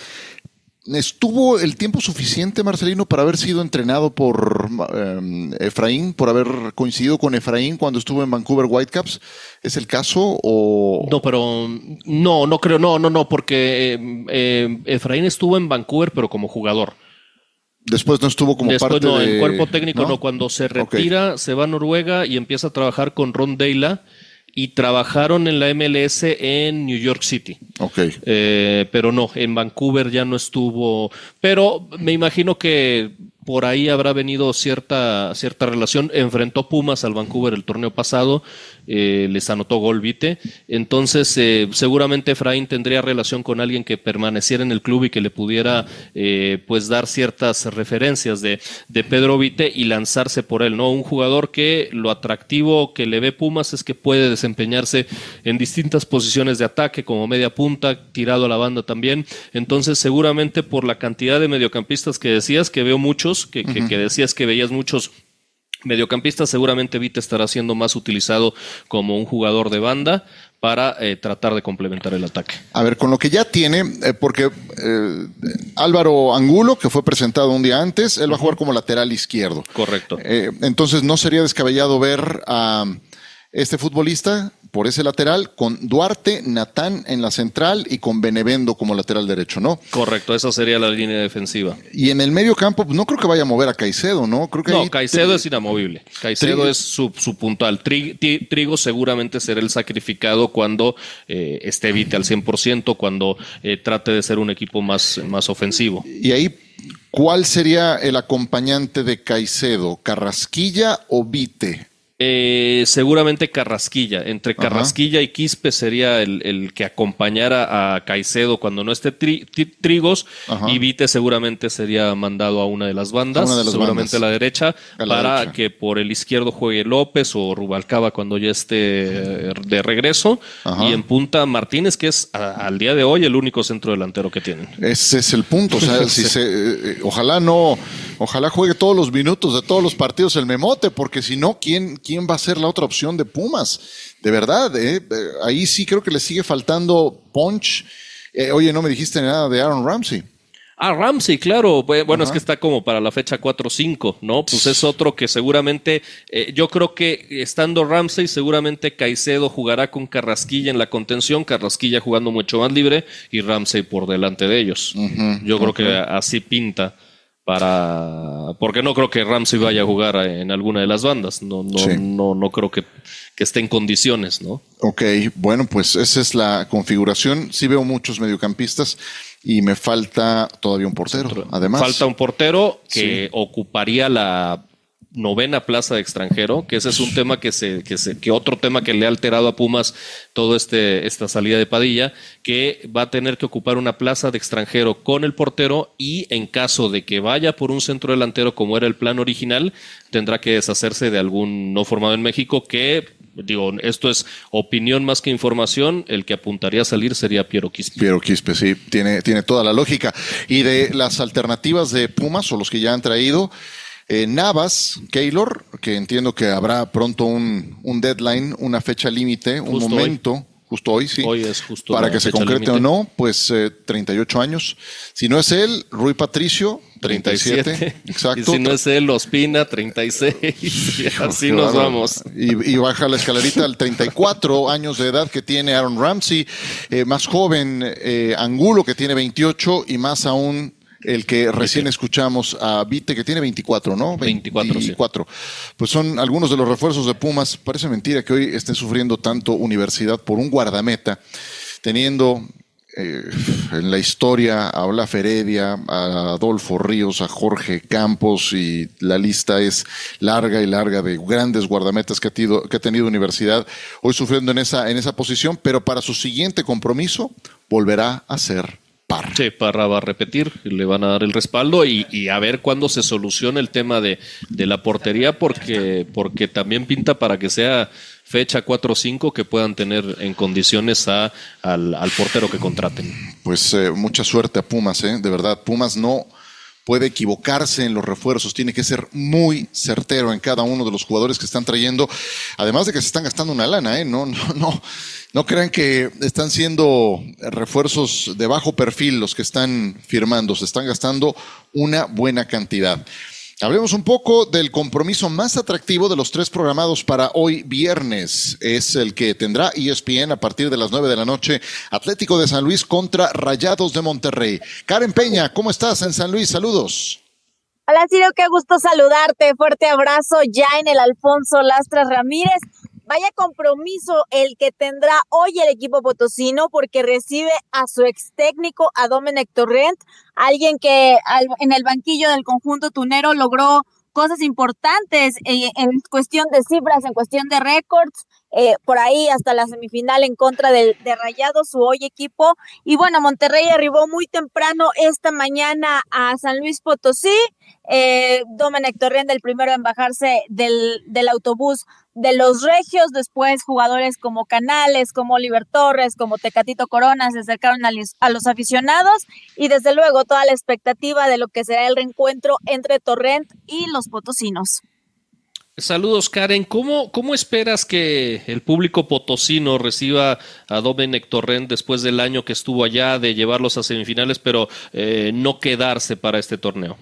¿Estuvo el tiempo suficiente, Marcelino, para haber sido entrenado por eh, Efraín, por haber coincidido con Efraín cuando estuvo en Vancouver Whitecaps? ¿Es el caso o...? No, pero no, no creo, no, no, no, porque eh, eh, Efraín estuvo en Vancouver, pero como jugador. Después no estuvo como Después parte no, de... en cuerpo técnico no, no cuando se retira, okay. Se va a Noruega y empieza a trabajar con Ron Deila. Y trabajaron en la M L S en New York City. Okay. Eh, pero no, en Vancouver ya no estuvo. Pero me imagino que por ahí habrá venido cierta, cierta relación. Enfrentó Pumas al Vancouver el torneo pasado. Eh, les anotó gol Vite. Entonces, eh, seguramente Efraín tendría relación con alguien que permaneciera en el club y que le pudiera eh, pues dar ciertas referencias de, de Pedro Vite y lanzarse por él, ¿no? Un jugador que lo atractivo que le ve Pumas es que puede desempeñarse en distintas posiciones de ataque, como media punta, tirado a la banda también. Entonces, seguramente por la cantidad de mediocampistas que decías, que veo muchos, que, uh-huh. que, que decías que veías muchos mediocampistas, seguramente Vite estará siendo más utilizado como un jugador de banda para eh, tratar de complementar el ataque. A ver, con lo que ya tiene, eh, porque eh, Álvaro Angulo, que fue presentado un día antes, él va a jugar como lateral izquierdo. Correcto. Eh, entonces no sería descabellado ver a este futbolista por ese lateral con Duarte, Natán en la central y con Benevendo como lateral derecho, ¿no? Correcto, esa sería la línea defensiva. Y en el medio campo, pues, no creo que vaya a mover a Caicedo, ¿no? Creo que no, ahí Caicedo tri... es inamovible. Caicedo tri... es su, su puntal. Tri, tri, Trigo seguramente será el sacrificado cuando eh, esté Vite al cien por ciento, cuando eh, trate de ser un equipo más, más ofensivo. Y ahí, ¿cuál sería el acompañante de Caicedo? ¿Carrasquilla o Vite? Eh, seguramente Carrasquilla. Entre Carrasquilla Ajá. y Quispe sería el, el que acompañara a Caicedo cuando no esté tri, tri, Trigos. Ajá. Y Vite seguramente sería mandado a una de las bandas, de las seguramente bandas. a la derecha, a la para derecha. Que por el izquierdo juegue López o Rubalcaba cuando ya esté de regreso. Ajá. Y en punta Martínez, que es a, al día de hoy el único centro delantero que tienen. Ese es el punto. O sea, si se, eh, ojalá no, ojalá juegue todos los minutos de todos los partidos el Memote, porque si no, ¿quién? ¿Quién va a ser la otra opción de Pumas? De verdad, ¿eh? Ahí sí creo que le sigue faltando punch. Eh, oye, no me dijiste nada de Aaron Ramsey. Ah, Ramsey, claro. Bueno, Ajá. es que está como para la fecha cuatro cinco, ¿no? Pues es otro que seguramente, eh, yo creo que estando Ramsey, seguramente Caicedo jugará con Carrasquilla en la contención, Carrasquilla jugando mucho más libre y Ramsey por delante de ellos. Uh-huh. Yo creo okay. que así pinta. Para, porque no creo que Ramsey vaya a jugar en alguna de las bandas, no, no, sí. no, no creo que, que esté en condiciones, ¿no? Ok, bueno, pues esa es la configuración. Sí veo muchos mediocampistas y me falta todavía un portero, además. Falta un portero que sí. ocuparía la novena plaza de extranjero, que ese es un tema que se, que se, que otro tema que le ha alterado a Pumas todo este, esta salida de Padilla, que va a tener que ocupar una plaza de extranjero con el portero y en caso de que vaya por un centro delantero como era el plan original, tendrá que deshacerse de algún no formado en México que, digo, esto es opinión más que información, el que apuntaría a salir sería Piero Quispe. Piero Quispe, sí, tiene, tiene toda la lógica. Y de las alternativas de Pumas o los que ya han traído, Eh, Navas, Keylor, que entiendo que habrá pronto un, un deadline, una fecha límite, un Justo momento, hoy. justo hoy, sí, Hoy es justo para la que se fecha concrete límite. o no, pues eh, treinta y ocho años. Si no es él, Rui Patricio, treinta y siete, exacto. Y si no es él, Ospina, treinta y seis, y así Qué nos bárbaro. vamos. Y, y baja la escalerita al treinta y cuatro años de edad que tiene Aaron Ramsey, eh, más joven eh, Angulo que tiene veintiocho y más aún el que recién escuchamos a Vite, que tiene veinticuatro, ¿no? veinticuatro, veinticuatro. Pues son algunos de los refuerzos de Pumas. Parece mentira que hoy estén sufriendo tanto Universidad por un guardameta, teniendo eh, en la historia a Olaf Heredia, a Adolfo Ríos, a Jorge Campos, y la lista es larga y larga de grandes guardametas que ha tenido, que ha tenido Universidad, hoy sufriendo en esa, en esa posición, pero para su siguiente compromiso volverá a ser Parra. Sí, Parra va a repetir, le van a dar el respaldo y, y a ver cuándo se soluciona el tema de, de la portería, porque, porque también pinta para que sea fecha cuatro o cinco que puedan tener en condiciones a, al, al portero que contraten. Pues eh, mucha suerte a Pumas, ¿eh? De verdad, Pumas no puede equivocarse en los refuerzos, tiene que ser muy certero en cada uno de los jugadores que están trayendo, además de que se están gastando una lana, ¿eh? No, no, no, no crean que están siendo refuerzos de bajo perfil los que están firmando, se están gastando una buena cantidad. Hablemos un poco del compromiso más atractivo de los tres programados para hoy viernes. Es el que tendrá E S P N a partir de las nueve de la noche. Atlético de San Luis contra Rayados de Monterrey. Karen Peña, ¿cómo estás en San Luis? Saludos. Hola Ciro, qué gusto saludarte. Fuerte abrazo ya en el Alfonso Lastras Ramírez. Vaya compromiso el que tendrá hoy el equipo potosino, porque recibe a su ex técnico, a Domenech Torrent, alguien que al, en el banquillo del conjunto tunero logró cosas importantes en, en cuestión de cifras, en cuestión de récords, eh, por ahí hasta la semifinal en contra de, de Rayados, su hoy equipo. Y bueno, Monterrey arribó muy temprano esta mañana a San Luis Potosí. Eh, Domenech Torrent, el primero en bajarse del, del autobús de los Regios, después jugadores como Canales, como Oliver Torres, como Tecatito Corona se acercaron a los, a los aficionados, y desde luego toda la expectativa de lo que será el reencuentro entre Torrent y los potosinos. Saludos, Karen. ¿Cómo, cómo esperas que el público potosino reciba a Domenech Torrent después del año que estuvo allá, de llevarlos a semifinales, pero eh, no quedarse para este torneo?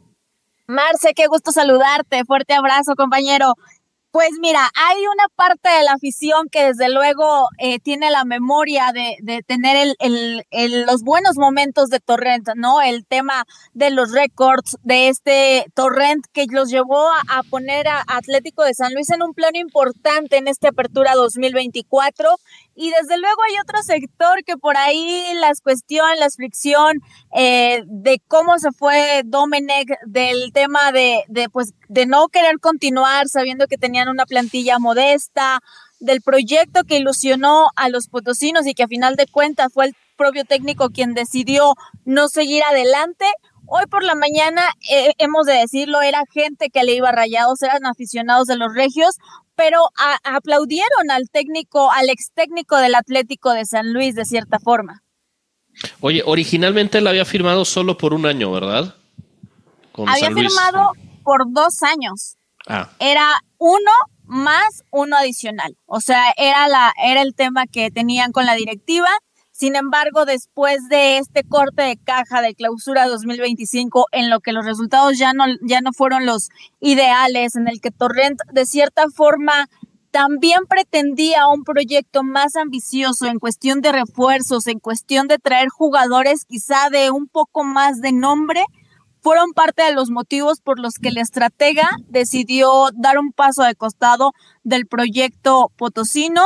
Marce, qué gusto saludarte. Fuerte abrazo, compañero. Pues mira, hay una parte de la afición que desde luego eh, tiene la memoria de, de tener el, el, el, los buenos momentos de Torrent, ¿no? El tema de los récords de este Torrent que los llevó a, a poner a Atlético de San Luis en un plano importante en esta apertura dos mil veinticuatro. Y desde luego hay otro sector que por ahí las cuestiones, la fricción eh, de cómo se fue Domenech, del tema de, de, pues, de no querer continuar sabiendo que tenían una plantilla modesta, del proyecto que ilusionó a los potosinos y que a final de cuentas fue el propio técnico quien decidió no seguir adelante. Hoy por la mañana, eh, hemos de decirlo, era gente que le iba a Rayados, eran aficionados de los Regios, pero a, aplaudieron al técnico, al ex técnico del Atlético de San Luis, de cierta forma. Oye, originalmente él había firmado solo por un año, ¿verdad? Con había San Luis. Firmado por dos años. Ah. Era uno más uno adicional. O sea, era, la, era el tema que tenían con la directiva. Sin embargo, después de este corte de caja de clausura dos mil veinticinco, en lo que los resultados ya no, ya no fueron los ideales, en el que Torrent de cierta forma también pretendía un proyecto más ambicioso en cuestión de refuerzos, en cuestión de traer jugadores quizá de un poco más de nombre, fueron parte de los motivos por los que el estratega decidió dar un paso de costado del proyecto potosino.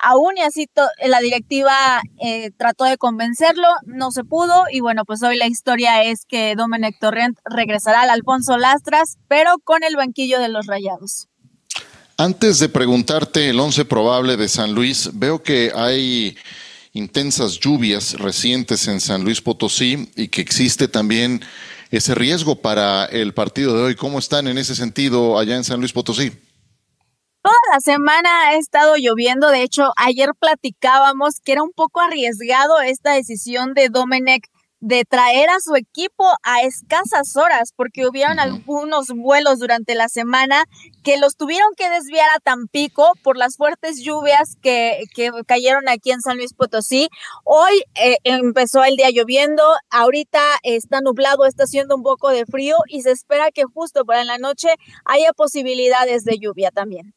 Aún y así to- la directiva eh, trató de convencerlo, no se pudo y bueno, pues hoy la historia es que Domenech Torrent regresará al Alfonso Lastras, pero con el banquillo de los Rayados. Antes de preguntarte el once probable de San Luis, veo que hay intensas lluvias recientes en San Luis Potosí y que existe también ese riesgo para el partido de hoy. ¿Cómo están en ese sentido allá en San Luis Potosí? Toda la semana ha estado lloviendo, de hecho ayer platicábamos que era un poco arriesgado esta decisión de Domenech de traer a su equipo a escasas horas, porque hubieron uh-huh. algunos vuelos durante la semana que los tuvieron que desviar a Tampico por las fuertes lluvias que, que cayeron aquí en San Luis Potosí. Hoy eh, empezó el día lloviendo, ahorita está nublado, está haciendo un poco de frío y se espera que justo para en la noche haya posibilidades de lluvia también.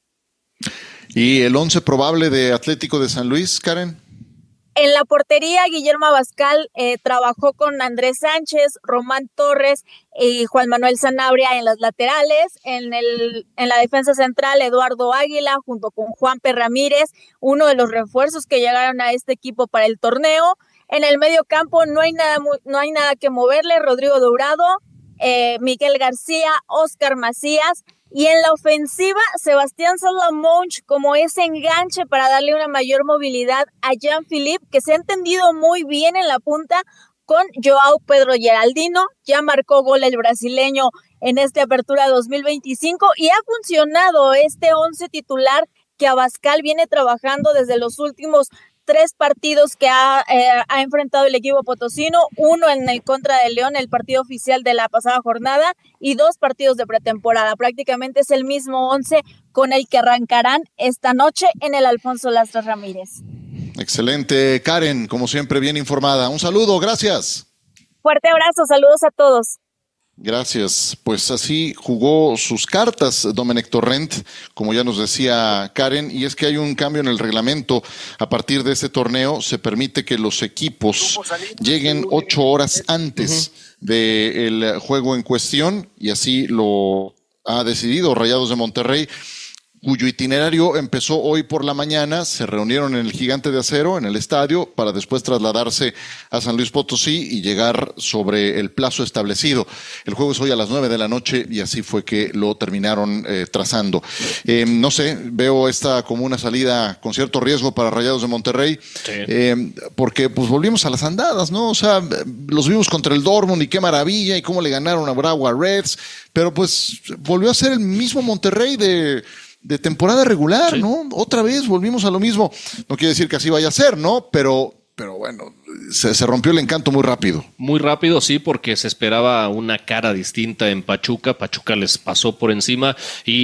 ¿Y el once probable de Atlético de San Luis, Karen? En la portería, Guillermo Abascal eh, trabajó con Andrés Sánchez, Román Torres y Juan Manuel Sanabria en las laterales. En, el, en la defensa central, Eduardo Águila junto con Juanpe Ramírez, uno de los refuerzos que llegaron a este equipo para el torneo. En el medio campo no hay nada, no hay nada que moverle, Rodrigo Dourado, eh, Miguel García, Oscar Macías. Y en la ofensiva, Sebastián Salamonch como ese enganche para darle una mayor movilidad a Jean-Philippe, que se ha entendido muy bien en la punta con Joao Pedro Geraldino. Ya marcó gol el brasileño en esta apertura dos mil veinticinco y ha funcionado este once titular que Abascal viene trabajando desde los últimos tres partidos que ha, eh, ha enfrentado el equipo potosino, uno en el contra de León, el partido oficial de la pasada jornada, y dos partidos de pretemporada. Prácticamente es el mismo once con el que arrancarán esta noche en el Alfonso Lastras Ramírez. Excelente, Karen, como siempre bien informada. Un saludo, gracias. Fuerte abrazo, saludos a todos. Gracias. Pues así jugó sus cartas Domenech Torrent, como ya nos decía Karen, y es que hay un cambio en el reglamento. A partir de este torneo se permite que los equipos lleguen ocho horas antes uh-huh. del juego en cuestión, y así lo ha decidido Rayados de Monterrey, cuyo itinerario empezó hoy por la mañana. Se reunieron en el Gigante de Acero, en el estadio, para después trasladarse a San Luis Potosí y llegar sobre el plazo establecido. El juego es hoy a las nueve de la noche y así fue que lo terminaron eh, trazando. Eh, no sé, veo esta como una salida con cierto riesgo para Rayados de Monterrey, sí. eh, porque pues volvimos a las andadas, ¿no? O sea, los vimos contra el Dortmund y qué maravilla y cómo le ganaron a Bragua Reds, pero pues volvió a ser el mismo Monterrey de... de temporada regular, sí. ¿no? Otra vez volvimos a lo mismo. No quiere decir que así vaya a ser, ¿no? Pero, pero bueno, se, se rompió el encanto muy rápido. Muy rápido, sí, porque se esperaba una cara distinta en Pachuca. Pachuca les pasó por encima.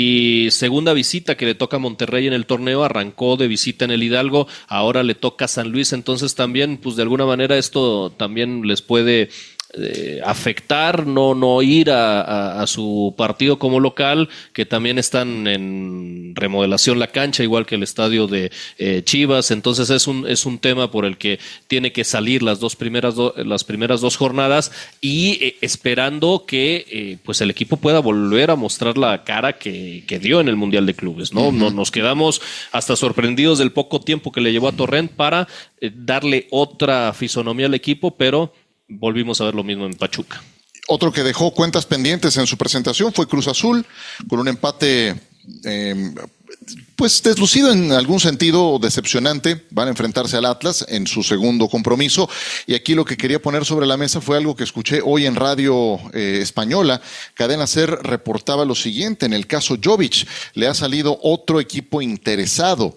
Y segunda visita que le toca a Monterrey en el torneo, arrancó de visita en el Hidalgo, ahora le toca a San Luis. Entonces también, pues de alguna manera esto también les puede... Eh, afectar, no, no ir a, a, a su partido como local, que también están en remodelación la cancha, igual que el estadio de eh, Chivas. Entonces es un, es un tema por el que tiene que salir las dos primeras, do, las primeras dos jornadas y eh, esperando que eh, pues el equipo pueda volver a mostrar la cara que, que dio en el Mundial de Clubes, ¿no? Uh-huh. Nos, nos quedamos hasta sorprendidos del poco tiempo que le llevó a Torrent para eh, darle otra fisonomía al equipo, pero volvimos a ver lo mismo en Pachuca. Otro que dejó cuentas pendientes en su presentación fue Cruz Azul, con un empate eh, pues deslucido en algún sentido, decepcionante. Van a enfrentarse al Atlas en su segundo compromiso, y aquí lo que quería poner sobre la mesa fue algo que escuché hoy en radio eh, española. Cadena Ser reportaba lo siguiente: en el caso Jovic le ha salido otro equipo interesado,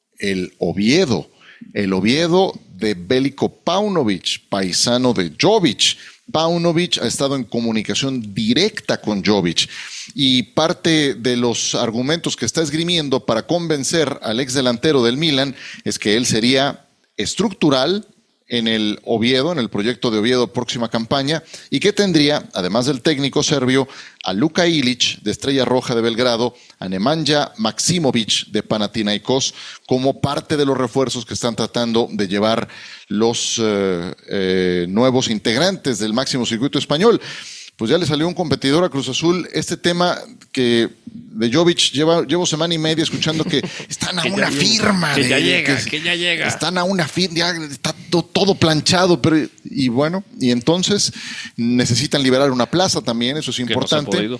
el Oviedo. El Oviedo de Veljko Paunovic, paisano de Jovic. Paunovic ha estado en comunicación directa con Jovic, y parte de los argumentos que está esgrimiendo para convencer al ex delantero del Milan es que él sería estructural en el Oviedo, en el proyecto de Oviedo próxima campaña, y que tendría, además del técnico serbio, a Luka Ilić de Estrella Roja de Belgrado, a Nemanja Maksimovic de Panathinaikos, como parte de los refuerzos que están tratando de llevar los eh, eh, nuevos integrantes del máximo circuito español. pues ya le salió un competidor a Cruz Azul. Este tema que de Jovic lleva, llevo semana y media escuchando que están a una firma. Que ya de, llega, que, que ya llega. Están a una firma, ya está to, todo planchado, pero y bueno, y entonces necesitan liberar una plaza también, eso es importante. Que no se ha podido.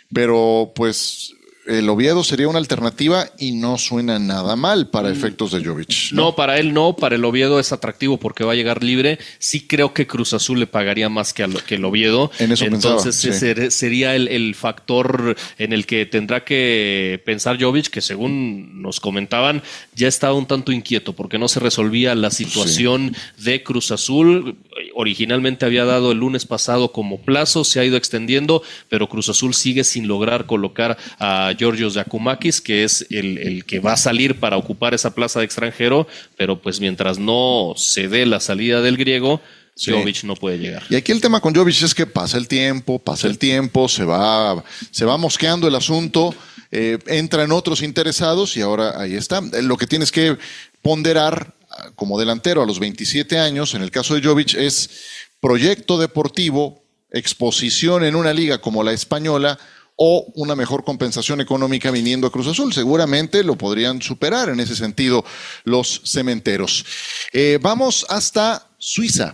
Pero pues el Oviedo sería una alternativa y no suena nada mal para efectos de Jovic. ¿no? no, para él no, para el Oviedo es atractivo porque va a llegar libre. Sí creo que Cruz Azul le pagaría más que, a lo, que el Oviedo. En eso Entonces pensaba, ese sí. sería el, el factor en el que tendrá que pensar Jovic, que según nos comentaban, ya estaba un tanto inquieto porque no se resolvía la situación sí. de Cruz Azul. Originalmente había dado el lunes pasado como plazo, se ha ido extendiendo, pero Cruz Azul sigue sin lograr colocar a Georgios Giakoumakis, que es el, el que va a salir para ocupar esa plaza de extranjero, pero pues mientras no se dé la salida del griego, sí. Jovic no puede llegar. Y aquí el tema con Jovic es que pasa el tiempo, pasa sí. el tiempo, se va, se va mosqueando el asunto, eh, entran otros interesados y ahora ahí está. Lo que tienes que ponderar como delantero a los veintisiete años, en el caso de Jovic, es proyecto deportivo, exposición en una liga como la española, o una mejor compensación económica viniendo a Cruz Azul. Seguramente lo podrían superar en ese sentido los cementeros. Eh, vamos hasta Suiza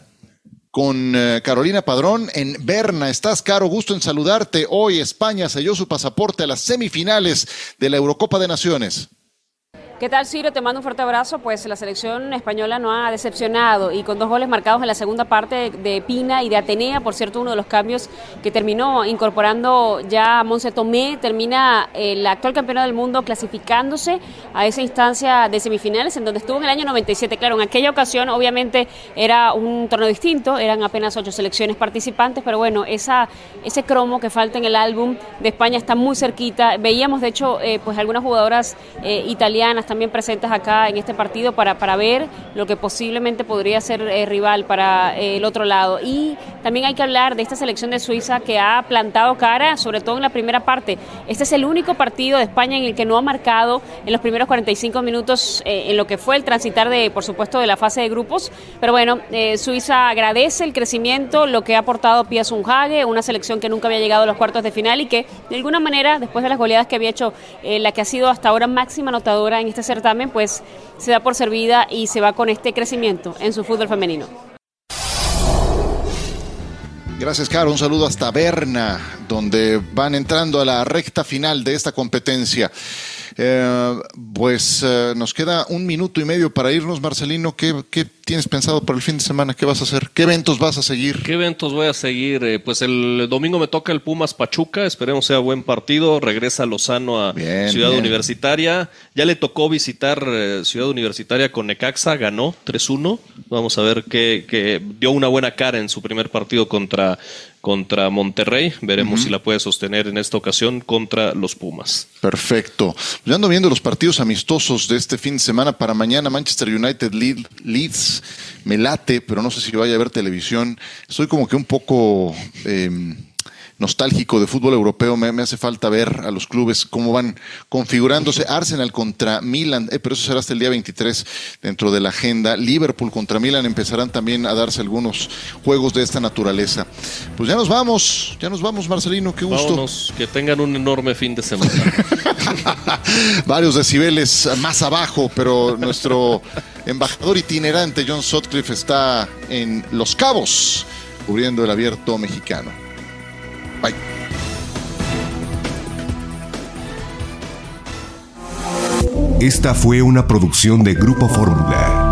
con eh, Carolina Padrón en Berna. ¿Estás, Caro? Gusto en saludarte. Hoy España selló su pasaporte a las semifinales de la Eurocopa de Naciones. ¿Qué tal, Ciro? Te mando un fuerte abrazo. Pues la selección española no ha decepcionado y con dos goles marcados en la segunda parte de Pina y de Atenea, por cierto, uno de los cambios que terminó incorporando ya Montse Tomé, termina el actual campeón del mundo clasificándose a esa instancia de semifinales en donde estuvo en el año noventa y siete. Claro, en aquella ocasión obviamente era un torneo distinto, eran apenas ocho selecciones participantes, pero bueno, esa, ese cromo que falta en el álbum de España está muy cerquita. Veíamos de hecho eh, pues algunas jugadoras eh, italianas también presentes acá en este partido para, para ver lo que posiblemente podría ser eh, rival para eh, el otro lado. Y también hay que hablar de esta selección de Suiza que ha plantado cara, sobre todo en la primera parte. Este es el único partido de España en el que no ha marcado en los primeros cuarenta y cinco minutos eh, en lo que fue el transitar de, por supuesto, de la fase de grupos. Pero bueno, eh, Suiza agradece el crecimiento, lo que ha aportado Pia Sundhage, una selección que nunca había llegado a los cuartos de final y que de alguna manera, después de las goleadas que había hecho, eh, la que ha sido hasta ahora máxima anotadora en este certamen, pues se da por servida y se va con este crecimiento en su fútbol femenino. Gracias, Caro. Un saludo hasta Berna, donde van entrando a la recta final de esta competencia. Eh, pues eh, nos queda un minuto y medio para irnos, Marcelino. ¿Qué, ¿Qué tienes pensado para el fin de semana? ¿Qué vas a hacer? ¿Qué eventos vas a seguir? ¿Qué eventos voy a seguir? Eh, pues el domingo me toca el Pumas Pachuca, esperemos sea buen partido. Regresa Lozano a bien, Ciudad bien. Universitaria. Ya le tocó visitar eh, Ciudad Universitaria con Necaxa, ganó tres uno. Vamos a ver que, que dio una buena cara en su primer partido contra contra Monterrey, veremos uh-huh. si la puede sostener en esta ocasión contra los Pumas. Perfecto. Yo ando viendo los partidos amistosos de este fin de semana. Para mañana Manchester United Leeds, me late, pero no sé si vaya a ver televisión. Estoy como que un poco eh, nostálgico de fútbol europeo, me, me hace falta ver a los clubes cómo van configurándose. Arsenal contra Milan, eh, pero eso será hasta el día veintitrés dentro de la agenda. Liverpool contra Milan, empezarán también a darse algunos juegos de esta naturaleza. Pues ya nos vamos, ya nos vamos, Marcelino, qué gusto. Vámonos, que tengan un enorme fin de semana. Varios decibeles más abajo, pero nuestro embajador itinerante John Sutcliffe está en Los Cabos, cubriendo el Abierto mexicano. Bye. Esta fue una producción de Grupo Fórmula.